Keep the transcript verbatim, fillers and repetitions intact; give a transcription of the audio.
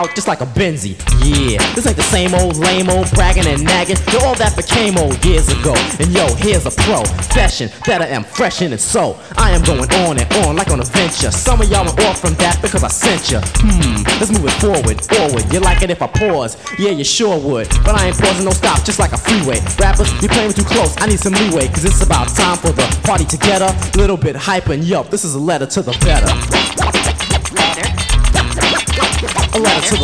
out just like a Benzie. Yeah, this ain't the same old lame old bragging and nagging. Yo, all that became old years ago. And yo, here's a profession that I am fresh in, and so I am going on and on like on a venture. Some of y'all went off from that because I sent ya. Hmm, let's move it forward, forward. You like it if I pause? Yeah, you sure would. But I ain't pausing, no stop, just like a freeway. Rappers, you playing too close, I need some leeway. Cause it's about time for the party together. Little bit hype and yup, this is a letter to the better. A letter to the